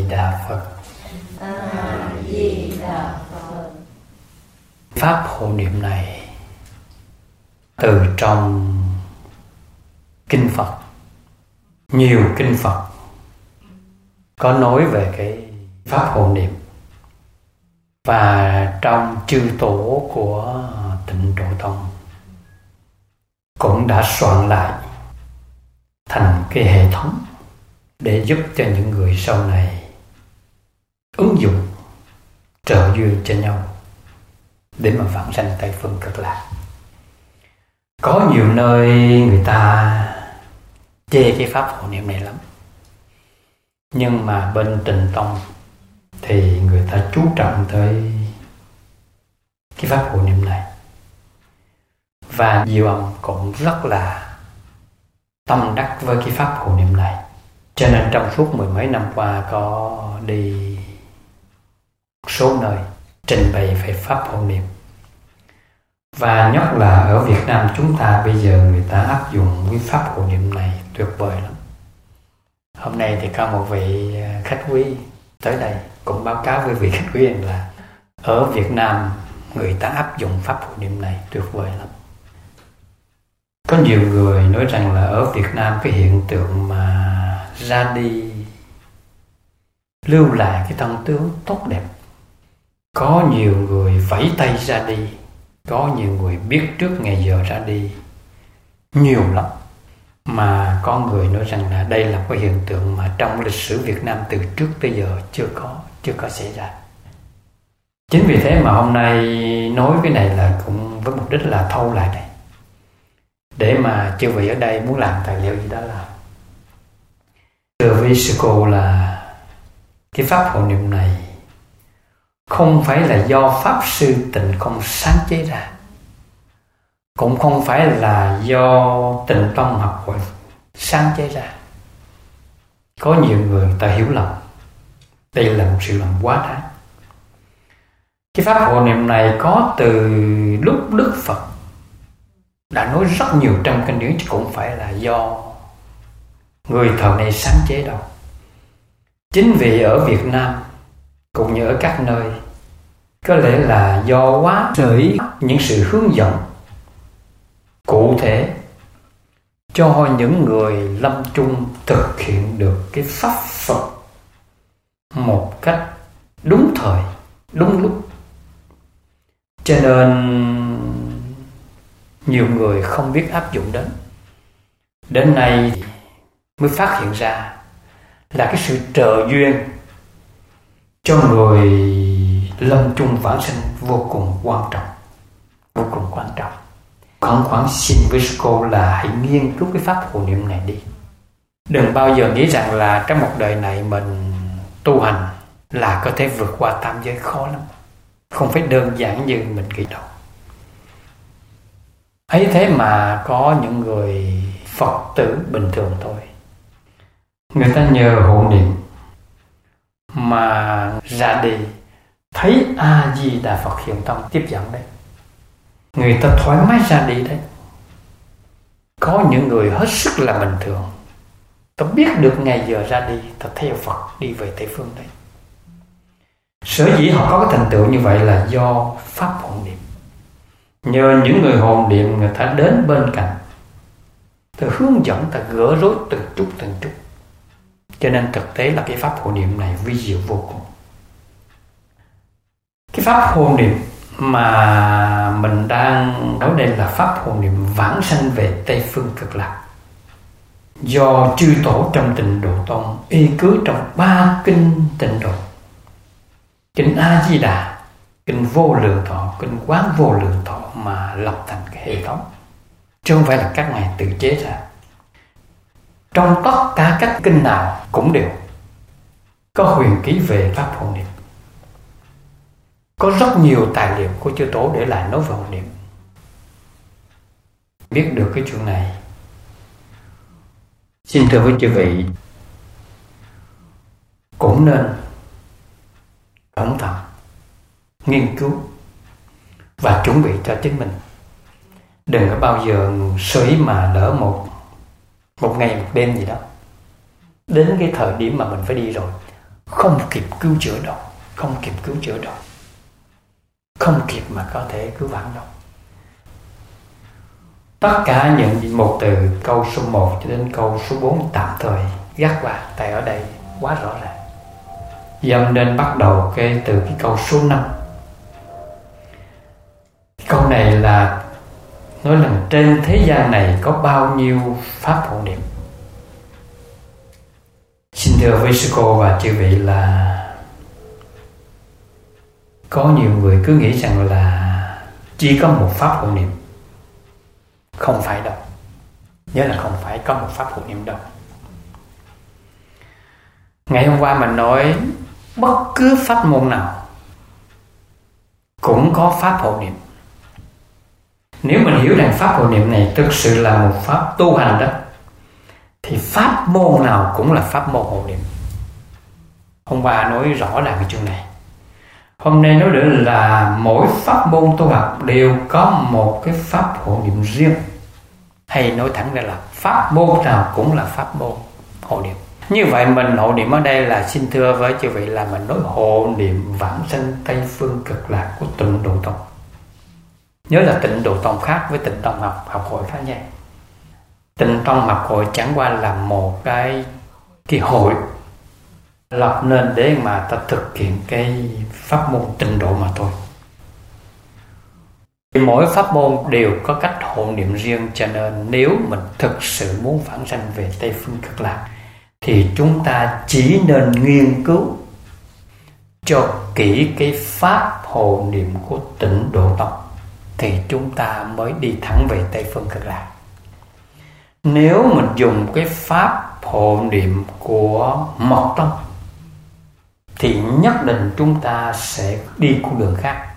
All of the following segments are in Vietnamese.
Đà Phật. A Di Đà Phật. Pháp hộ niệm này từ trong kinh Phật, nhiều kinh Phật có nói về cái pháp hộ niệm, và trong chư tổ của Tịnh Độ Tông cũng đã soạn lại thành cái hệ thống để giúp cho những người sau này ứng dụng trợ duyên cho nhau để mà vãng sanh Tây Phương Cực Lạc. Có nhiều nơi người ta chê cái pháp hộ niệm này lắm, nhưng mà bên Tịnh Tông thì người ta chú trọng tới cái pháp hộ niệm này, và Diệu Âm cũng rất là tâm đắc với cái pháp hộ niệm này. Cho nên trong suốt mười mấy năm qua có đi số nơi trình bày về pháp hộ niệm. Và nhất là ở Việt Nam chúng ta bây giờ người ta áp dụng cái pháp hộ niệm này tuyệt vời lắm. Hôm nay thì có một vị khách quý tới đây cũng báo cáo với vị khách quý rằng là ở Việt Nam người ta áp dụng pháp hộ niệm này tuyệt vời lắm. Có nhiều người nói rằng là ở Việt Nam cái hiện tượng mà ra đi lưu lại cái thân tướng tốt đẹp. Có nhiều người vẫy tay ra đi, có nhiều người biết trước ngày giờ ra đi, nhiều lắm. Mà có người nói rằng là đây là một cái hiện tượng mà trong lịch sử Việt Nam từ trước tới giờ chưa có xảy ra. Chính vì thế mà hôm nay nói cái này là cũng với mục đích là thâu lại này, để mà chư vị ở đây muốn làm tài liệu gì đó làm. Thưa với sư cô là cái pháp hộ niệm này không phải là do Pháp Sư Tịnh Không sáng chế ra, cũng không phải là do Tịnh Tông học hội sáng chế ra. Có nhiều người ta hiểu lầm, đây là một sự lầm quá đáng. Cái pháp hộ niệm này có từ lúc Đức Phật đã nói rất nhiều trong kinh điển, chứ cũng phải là do người thời này sáng chế đâu. Chính vì ở Việt Nam cũng như ở các nơi, có lẽ là do quá rưỡi những sự hướng dẫn cụ thể cho những người lâm chung thực hiện được cái pháp Phật một cách đúng thời, đúng lúc. Cho nên nhiều người không biết áp dụng đến nay mới phát hiện ra là cái sự trợ duyên cho người lâm chung vãng sanh vô cùng quan trọng, vô cùng quan trọng. Khoảng xin với cô là hãy nghiên cứu cái pháp hộ niệm này đi. Đừng bao giờ nghĩ rằng là trong một đời này mình tu hành là có thể vượt qua tam giới, khó lắm. Không phải đơn giản như mình nghĩ đâu. Ấy thế mà có những người Phật tử bình thường thôi, người ta nhờ hộ niệm mà ra đi, thấy A Di Đà Phật hiện tâm tiếp dẫn đấy, người ta thoải mái ra đi đấy. Có những người hết sức là bình thường, ta biết được ngày giờ ra đi, ta theo Phật đi về Tây Phương đấy. Sở dĩ họ có cái thành tựu như vậy là do pháp hộ niệm. Nhờ những người hộ niệm, người ta đến bên cạnh, ta hướng dẫn, ta gỡ rối từng chút. Cho nên thực tế là cái pháp hộ niệm này vi diệu vô cùng. Cái pháp hộ niệm mà mình đang nói đây là pháp hộ niệm vãng sanh về Tây Phương Cực Lạc, do chư tổ trong Tịnh Độ Tông y cứ trong 3 kinh Tịnh Độ: kinh A Di Đà, kinh Vô Lượng Thọ, kinh Quán Vô Lượng Thọ mà lập thành cái hệ thống, chứ không phải là các ngài tự chế ra. Trong tất cả các kinh nào cũng đều có huyền ký về pháp hộ niệm. Có rất nhiều tài liệu của chư tổ để lại nói về hộ niệm. Biết được cái chuyện này, xin thưa với chư vị, cũng nên cẩn thận nghiên cứu và chuẩn bị cho chính mình. Đừng có bao giờ sơ ý mà lỡ một ngày một đêm gì đó, đến cái thời điểm mà mình phải đi rồi không kịp cứu chữa đâu, không kịp cứu chữa đâu, không kịp mà có thể cứu vãn đâu. Tất cả những một từ câu số 1 cho đến câu số 4 tạm thời gác qua, tại ở đây quá rõ ràng. Dần nên bắt đầu từ cái câu số 5. Câu này là nói rằng trên thế gian này có bao nhiêu pháp hộ niệm. Xin thưa với sư cô và chư vị là có nhiều người cứ nghĩ rằng là chỉ có một pháp hộ niệm. Không phải đâu. Nhớ là không phải có một pháp hộ niệm đâu. Ngày hôm qua mình nói bất cứ pháp môn nào cũng có pháp hộ niệm. Nếu mình hiểu rằng pháp hộ niệm này thực sự là một pháp tu hành đó, thì pháp môn nào cũng là pháp môn hộ niệm. Hôm qua nói rõ ràng cái chuyện này. Hôm nay nói nữa là mỗi pháp môn tu học đều có một cái pháp hộ niệm riêng. Hay nói thẳng ra là pháp môn nào cũng là pháp môn hộ niệm. Như vậy mình hộ niệm ở đây là xin thưa với chư vị là mình nói hộ niệm vãng sanh Tây Phương Cực Lạc của Tịnh Độ Tông. Nhớ là Tịnh Độ Tông khác với Tịnh Tông học hội khác nha. Tịnh Tông học hội chẳng qua là một cái hội lập nên để mà ta thực hiện cái pháp môn tịnh độ mà thôi. Mỗi pháp môn đều có cách hộ niệm riêng, cho nên nếu mình thực sự muốn vãng sanh về Tây Phương Cực Lạc thì chúng ta chỉ nên nghiên cứu cho kỹ cái pháp hộ niệm của Tịnh Độ Tông thì chúng ta mới đi thẳng về Tây Phương Cực Lạc. Nếu mình dùng cái pháp hộ niệm của Mật Tông thì nhất định chúng ta sẽ đi con đường khác.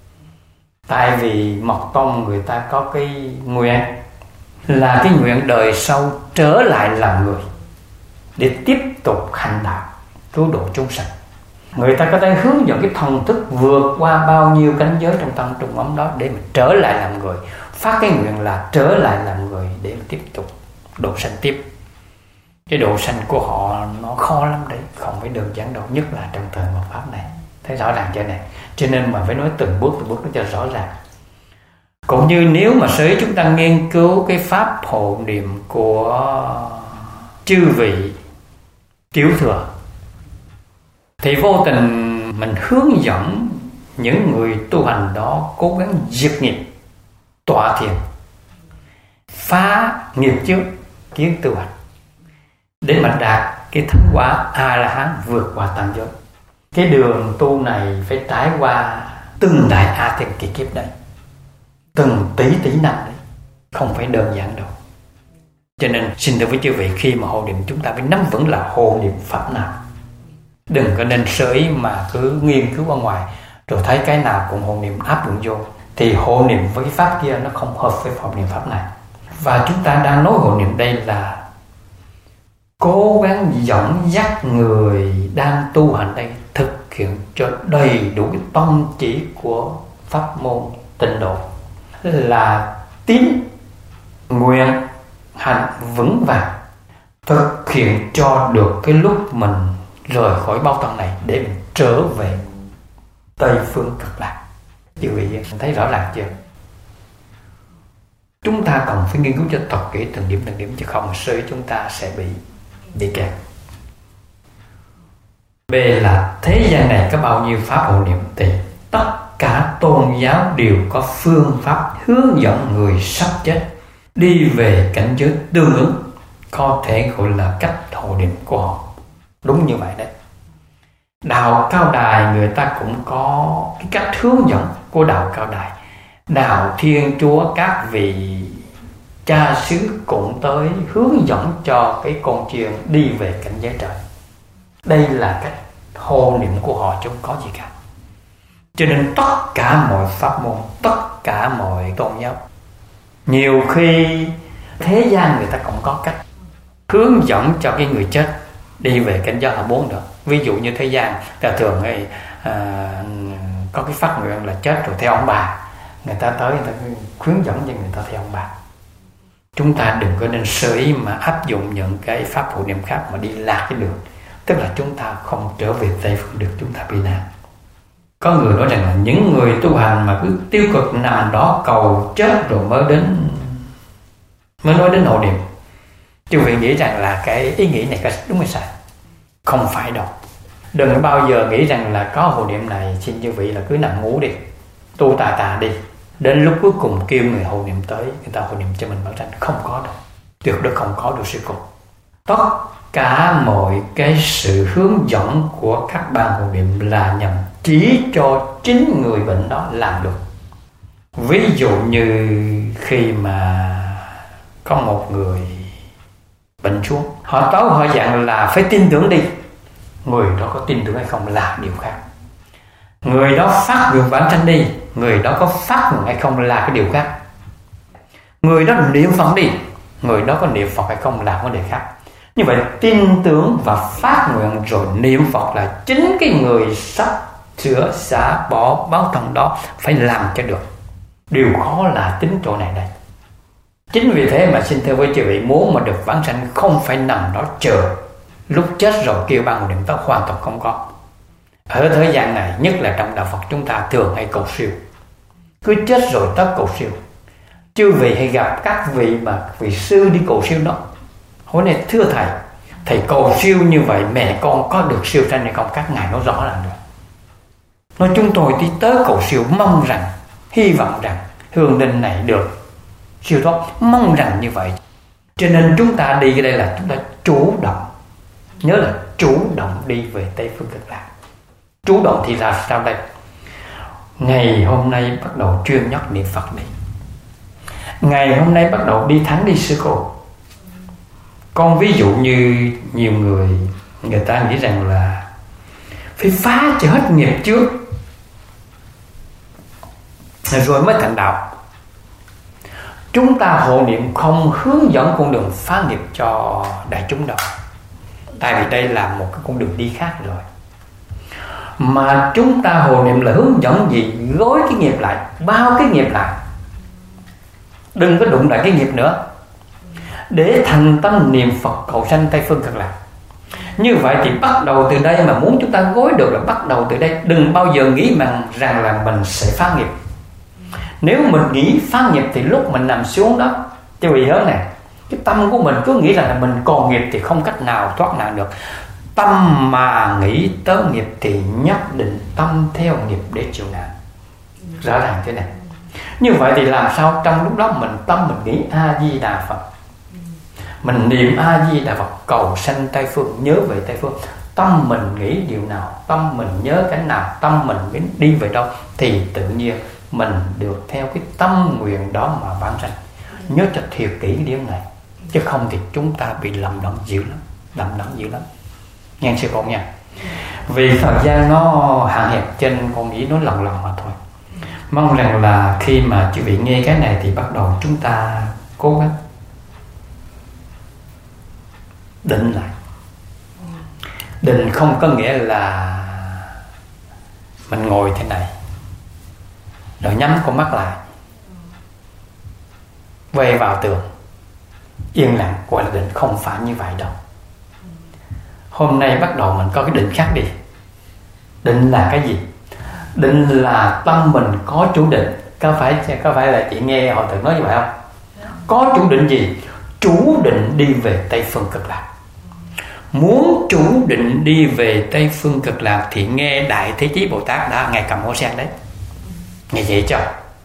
Tại vì Mật Tông người ta có cái nguyện là cái nguyện đời sau trở lại làm người để tiếp tục hành đạo cứu độ chúng sanh. Người ta có thể hướng dẫn cái thần thức vượt qua bao nhiêu cảnh giới trong tăng trùng ấm đó để mà trở lại làm người, phát cái nguyện là trở lại làm người để mà tiếp tục độ sanh tiếp. Cái độ sanh của họ nó khó lắm đấy, không phải đơn giản đâu, nhất là trong thời mạt pháp này. Thấy rõ ràng chưa này? Cho nên mà phải nói từng bước nó cho rõ ràng. Cũng như nếu mà sới chúng ta nghiên cứu cái pháp hộ niệm của chư vị tiểu thừa thì vô tình mình hướng dẫn những người tu hành đó cố gắng diệt nghiệp, tọa thiền, phá nghiệp trước, kiến tu hành để mà đạt cái thánh quả A-la-hán vượt qua tam giới. Cái đường tu này phải trải qua từng đại A Thiên kỳ kiếp đấy, từng tỷ năm đấy, không phải đơn giản đâu. Cho nên xin thưa với chư vị, khi mà hộ niệm chúng ta phải nắm vững là hộ niệm pháp nào. Đừng có nên sơ ý mà cứ nghiên cứu ở ngoài rồi thấy cái nào cũng hộ niệm áp dụng vô thì hộ niệm với cái pháp kia nó không hợp với hộ niệm pháp này. Và chúng ta đang nói hộ niệm đây là cố gắng dẫn dắt người đang tu hành đây thực hiện cho đầy đủ cái tông chỉ của pháp môn tịnh độ, là tín nguyện hành vững vàng, thực hiện cho được cái lúc mình rời khỏi bao thân này để mình trở về Tây Phương Cực Lạc. Chư vị thấy rõ ràng chưa? Chúng ta cần phải nghiên cứu cho thật kỹ từng điểm chứ không sơ chúng ta sẽ bị kẹt. B là thế gian này có bao nhiêu pháp hộ niệm thì tất cả tôn giáo đều có phương pháp hướng dẫn người sắp chết đi về cảnh giới tương ứng, có thể gọi là cách hộ niệm của họ. Đúng như vậy đấy. Đạo Cao Đài người ta cũng có cái cách hướng dẫn của đạo Cao Đài. Đạo Thiên Chúa các vị cha xứ cũng tới hướng dẫn cho cái con chiên đi về cảnh giới trời. Đây là cách hộ niệm của họ chứ không có gì cả. Cho nên tất cả mọi pháp môn, tất cả mọi tôn giáo, nhiều khi thế gian người ta cũng có cách hướng dẫn cho cái người chết đi về cảnh giới hạ bốn được. Ví dụ như thế gian ta thường có cái phát nguyện là chết rồi theo ông bà, người ta tới người ta hướng dẫn cho người ta theo ông bà. Chúng ta đừng có nên sơ ý mà áp dụng những cái pháp hộ niệm khác mà đi lạc cái đường. tức là chúng ta không trở về Tây Phương được, chúng ta bị nạn. Có người nói rằng là những người tu hành mà cứ tiêu cực nằm đó cầu chết rồi mới nói đến hộ niệm. Chư vị nghĩ rằng là cái ý nghĩ này có đúng hay sai? Không phải đâu. Đừng bao giờ nghĩ rằng là có hộ niệm này, xin chư vị là cứ nằm ngủ đi, tu tà đi, đến lúc cuối cùng kêu người hộ niệm tới, người ta hộ niệm cho mình bản thân. Không có đâu, tuyệt đối không có được sư cô. Tất cả mọi cái sự hướng dẫn của các ban hộ niệm là nhằm chỉ cho chính người bệnh đó làm được. Ví dụ như khi mà có một người bệnh xuống, họ tới họ dặn là phải tin tưởng đi. Người đó có tin tưởng hay không là điều khác. Người đó phát nguyện bản thân đi, người đó có phát nguyện hay không là cái điều khác. Người đó niệm Phật đi, người đó có niệm Phật hay không là vấn đề khác. Như vậy tin tưởng và phát nguyện rồi niệm Phật là chính cái người sắp sửa xả bỏ báo thân đó phải làm cho được. Điều khó là tính chỗ này đây. Chính vì thế mà xin thưa với chư vị, muốn mà được vãng sanh không phải nằm đó chờ lúc chết rồi kêu ban hộ niệm tới, hoàn toàn không có. Ở thời gian này, nhất là trong đạo Phật chúng ta thường hay cầu siêu, cứ chết rồi tới cầu siêu. Chư vị hay gặp các vị mà vị sư đi cầu siêu đó, hỏi này thưa thầy cầu siêu như vậy mẹ con có được siêu sanh hay không? Các ngài nói rõ ràng được. Nói chúng tôi đi tới cầu siêu, mong rằng, hy vọng rằng hương linh này được siêu thoát, mong rằng như vậy. Cho nên chúng ta đi cái đây là chúng ta chủ động, nhớ là chủ động đi về Tây Phương Cực Lạc. Chủ động thì là sao đây? Ngày hôm nay bắt đầu chuyên nhắc niệm Phật đi. Ngày hôm nay bắt đầu đi thắng đi sư cô. Con ví dụ như nhiều người ta nghĩ rằng là phải phá cho hết nghiệp trước rồi mới thành đạo. Chúng ta hộ niệm không hướng dẫn con đường phá nghiệp cho đại chúng đâu. Tại vì đây là một cái con đường đi khác rồi. Mà chúng ta hộ niệm là hướng dẫn gì? Gối cái nghiệp lại, bao cái nghiệp lại, đừng có đụng lại cái nghiệp nữa, để thành tâm niệm Phật cầu sanh Tây Phương Cực Lạc. Như vậy thì bắt đầu từ đây, mà muốn chúng ta gối được là bắt đầu từ đây. Đừng bao giờ nghĩ rằng là mình sẽ phá nghiệp. Nếu mình nghĩ phá nghiệp thì lúc mình nằm xuống đó, cho vị nhớ này, cái tâm của mình cứ nghĩ rằng là mình còn nghiệp thì không cách nào thoát nạn được. Tâm mà nghĩ tới nghiệp thì nhất định tâm theo nghiệp để chịu nạn. Rõ ràng thế này. Như vậy thì làm sao trong lúc đó tâm mình nghĩ A-di-đà Phật, mình niệm A-di-đà Phật cầu sanh Tây Phương, nhớ về Tây Phương. Tâm mình nghĩ điều nào, tâm mình nhớ cái nào, tâm mình đi về đâu, thì tự nhiên mình được theo cái tâm nguyện đó mà vãng sanh. Nhớ cho thiệt kỹ cái điểm này, chứ không thì chúng ta bị lầm lẫn dữ lắm. Nghe sư con nha. Vì thời gian nó hạn hẹp cho nên con nghĩ nói lần mà thôi. Mong rằng là khi mà quý vị nghe cái này thì bắt đầu chúng ta cố gắng định lại. Định không có nghĩa là mình ngồi thế này rồi nhắm con mắt lại, quay vào tường yên lặng, gọi là định. Không phải như vậy đâu. Hôm nay bắt đầu mình có cái định khác đi. Định là cái gì? Định là tâm mình có chủ định. Có phải là chị nghe họ tự nói như vậy không? Có chủ định gì? Chủ định đi về Tây Phương Cực Lạc. Muốn chủ định đi về Tây Phương Cực Lạc thì nghe Đại Thế Chí Bồ Tát đã ngày cầm hoa sen đấy. Nghe vậy cho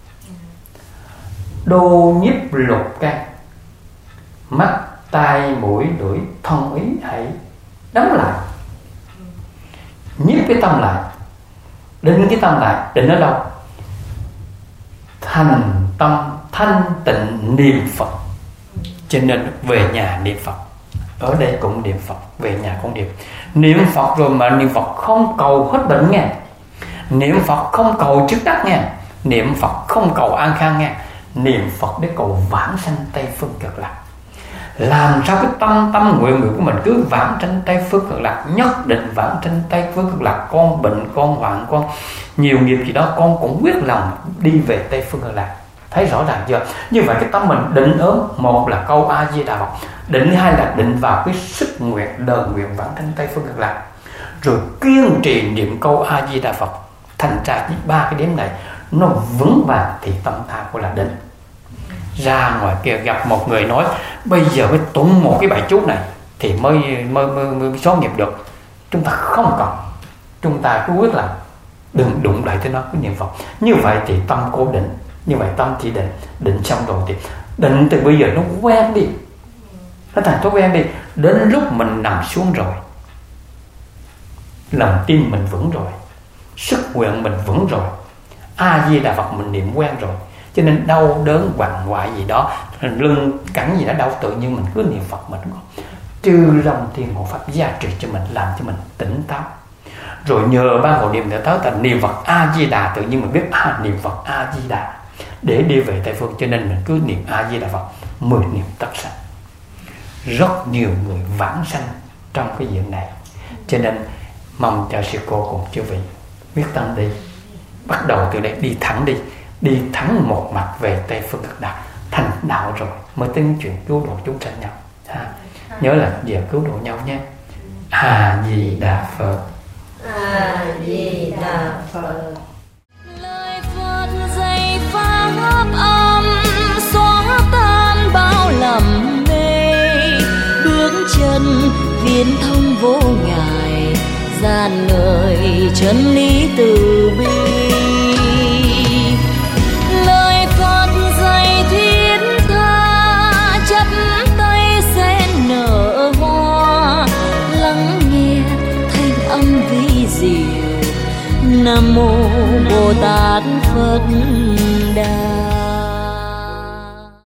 đô nhiếp lục căn, mắt tai mũi lưỡi thân ý hãy đóng lại, nhiếp cái tâm lại, định cái tâm lại. Định ở đâu? Thành tâm thanh tịnh niệm Phật. Cho nên về nhà niệm Phật. Ở đây cũng niệm Phật, về nhà cũng niệm. Niệm Phật rồi mà niệm Phật không cầu hết bệnh nha. Niệm Phật không cầu trước đắc nha. Niệm Phật không cầu an khang nha. Niệm Phật để cầu vãng sanh Tây Phương Cực Lạc. Làm sao cái tâm nguyện của mình cứ vãng sanh Tây Phương Cực Lạc, nhất định vãng sanh Tây Phương Cực Lạc. Con bệnh, con hoạn, con nhiều nghiệp gì đó, con cũng quyết lòng đi về Tây Phương Cực Lạc. Thấy rõ ràng chưa? Như vậy cái tâm mình định ớm, một là câu A Di Đà Phật, Định thứ hai là định vào cái sức nguyện, lời nguyện vãng sanh Tây Phương Cực Lạc, rồi kiên trì niệm câu A Di Đà Phật. Thành ra chỉ 3 cái điểm này nó vững vàng thì tâm ta của là định. Ra ngoài kia gặp một người nói bây giờ mới tụng một cái bài chú này thì mới xóa nghiệp được. Chúng ta không cần, chúng ta cứ quyết là đừng đụng lại tới nó, cứ niệm Phật. Như vậy thì tâm cố định, như vậy tâm chỉ định xong rồi thì định từ bây giờ nó quen đi, nó thành thói quen đi. Đến lúc mình nằm xuống rồi, lòng tin mình vững rồi, sức nguyện mình vững rồi, A Di Đà Phật mình niệm quen rồi, cho nên đau đớn quằn quại gì đó, lưng cẳng gì đó đau, tự nhiên mình cứ niệm Phật mình có chư long thiên hộ pháp gia trì cho mình, làm cho mình tỉnh táo. Rồi nhờ ban hộ niệm tới ta niệm Phật A Di Đà, tự nhiên mình biết niệm Phật A Di Đà để đi về Tây Phương. Cho nên mình cứ niệm A Di Đà Phật 10 niệm tất sanh. Rất nhiều người vãng sanh trong cái diện này, cho nên mong cho sư cô cùng chư vị quyết tâm đi, bắt đầu từ đây đi thẳng một mặt về Tây Phương Cực Lạc. Thành đạo rồi mới tính chuyện cứu độ chúng sanh nhau. Nhớ là về cứu độ nhau nhé. A Di Đà Phật. A Di Đà Phật. Lời Phật dạy pháp âm xóa tan bao lầm mê, bước chân viễn thông vô ngại, gian ngời chân lý từ bi. Lời Phật dạy thiết tha, chắp tay sen nở hoa, lắng nghe thanh âm vi diệu. Nam mô Bồ Tát Phật